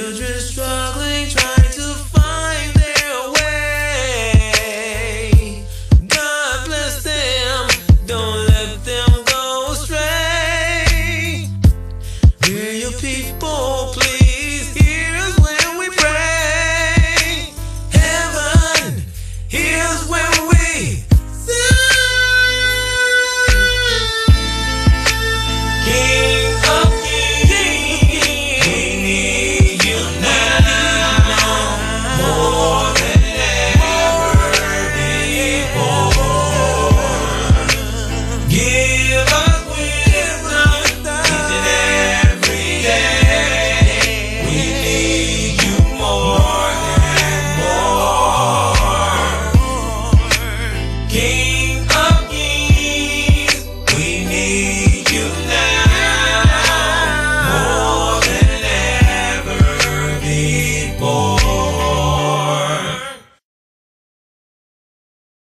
Children struggling, trying to find their way. God bless them, don't let them go astray. Hear your people, please hear us when we pray. Heaven hears when we sing. King of kings, we need you now more than ever before. Give us wisdom each and every day. We need you more than more. King of kings, we need you now more than ever before.